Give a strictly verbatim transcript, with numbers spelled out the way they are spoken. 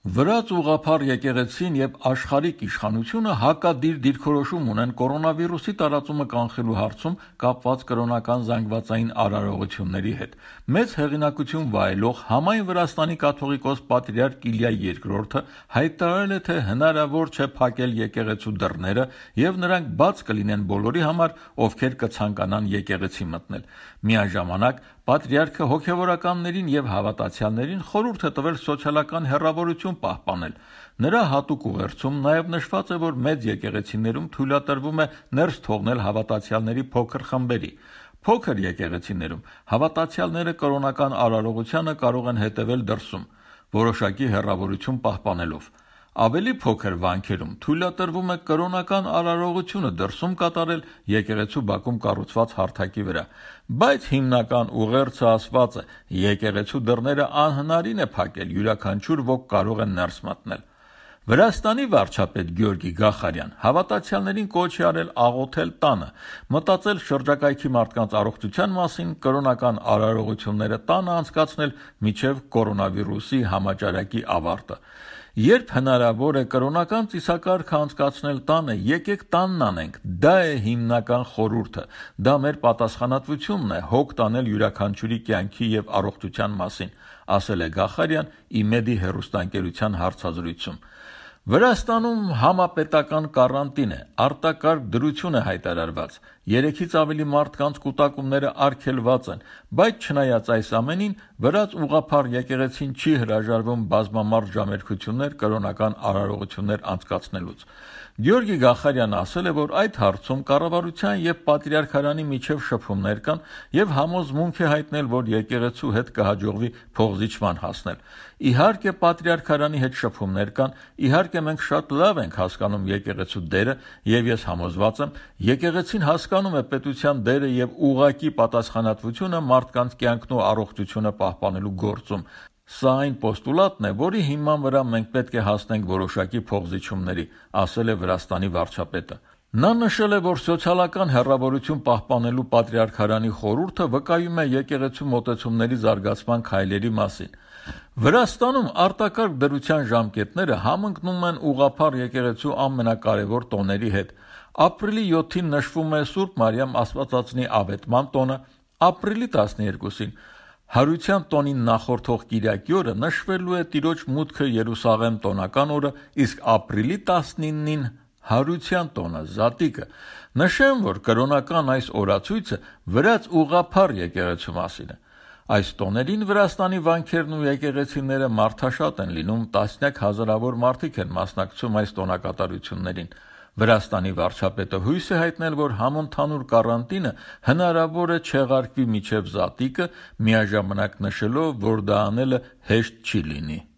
Վրաց ուղղափառ եկեղեցին եւ աշխարհիկ իշխանությունը հակադիր դիրքորոշում ունեն կորոնավիրուսի տարածումը կանխելու հարցում կապված կրոնական զանգվածային արարողությունների հետ։ Մեծ հեղինակություն վայելող համայն Վրաստանի կաթողիկոս պատրիարք Իլիա երկրորդը հայտարարել է, թե հնարավոր չէ փակել եկեղեցու դռները եւ նրանք բաց կլինեն բոլորի համար, ովքեր կցանկանան եկեղեցի մտնել։ Միաժամանակ պատրիարքը հոգևորականներին եւ հավատացյալներին խորհուրդ է տվել սոցիալական հեռավորություն պահպանել։ Նրա հատուկ ուղերձում նաև նշված է, որ մեծ եկեղեցիներում թույլատրվում է ներս թողնել հավատացյալների փոքր խմբերի։ Փոքր եկեղեցիներում հավատացյալները կրոնական արարողությանը կարող են հետևել դրսում, որոշակի հեռավորություն պահպանելով։ Ավելի փոքր վանքերում թույլատրվում է կրոնական արարողությունը դրսում կատարել եկեղեցու բակում կառուցված հարթակի վրա, բայց հիմնական ուղերձը ասված է՝ եկեղեցու դռները անհնարին է փակել, յուրաքանչյուր ոք կարող է ներս մտնել։ Վրաստանի վարչապետ Գյորգի Գախարյան հավատացյալներին կոչ է արել աղոթել տանը, մտածել շրջակայքի մարդկանց առողջության մասին, կրոնական արարողությունները տանը անցկացնել մինչև կորոնավիրուսի համաճարակի ավարտը։ Երբ հնարավոր է կրոնական ծիսակարգը անցկացնել տանը, եկեք տանն անենք, դա է հիմնական խորհուրդը, դա մեր պատասխանատվությունն է հոգ տանել յուրաքանչյուրի կյանքի եւ առողջության մասին, ասել է Գախարյան ԻՄԵԴ-ի հեռուստաընկերության հարցազրույցում։ Վրաստանում համապետական կարանտին է, արտակարգ դրություն է հայտարարված, երեքից ավելի մարդկանց կուտակումները արգելված են, բայց չնայած այս ամենին, վրաց ուղղափառ եկեղեցին չի հրաժարվում բազմամարդ ժամերգություններ կրոնական արարողություններ անցկացնելուց։ Գյորգի Գախարյանը ասել է, որ այդ հարցում կառավարության եւ պատրիարքարանի միջև շփումներ կան եւ համոզմունք է հայտնել, որ եկեղեցու հետ կհաջողվի փոխզիջման հասնել։ Իհարկե պատրիարքարանի հետ շփումներ կան, իհարկե մենք շատ լավ ենք հասկանում եկեղեցու դերը եւ ես համոզված եմ, եկեղեցին հասկանում է պետության դերը եւ ուղղակի պատասխանատվությունը մարդկանց կյանքն ու առողջությունը պահպանելու գործում։ Սա այն պոստուլատն է, որի հիման վրա մենք պետք է հասնենք որոշակի փոխզիջումների, ասել է Վրաստանի վարչապետը։ Նա նշել է, որ սոցիալական հեռավորություն պահպանելու պատրիարքարանի խորհուրդը վկայում է եկեղեցու մոտեցումների զարգացման քայլերի մասին։ Վրաստանում արտակարգ դրության ժամկետները համընկնում են ուղղափառ եկեղեցու ամենակարևոր տոների հետ։ Ապրիլի յոթին նշվում է Սուրբ Մարիամ Աստվածածնի ավետման տոնը, ապրիլի տասներկուսին Հարության տոնին նախորդող կիրակի օրը նշվելու է Տիրոջ մուտքը Երուսաղեմ տոնական օրը, իսկ ապրիլի տասնինին Հարության տոնը, Զատիկը։ Նշեմ, որ կրոնական այս օրացույցը վրաց ուղղափառ եկեղեցու մասին է։ Այս տոներին Վրաստանի վանքերն ու եկեղեցիները մարդաշատ են լինում, տասնյակ հազարավոր մարդիկ են մասնակցում այս տոնակատարություններին։ Վրաստանի վարչապետը հույս է հայտնել, որ համընդհանուր կարանտինը հնարավոր է չեղարկվի մինչև Զատիկը, միաժամանակ նշելով, որ դա անելը հեշտ չի լինի։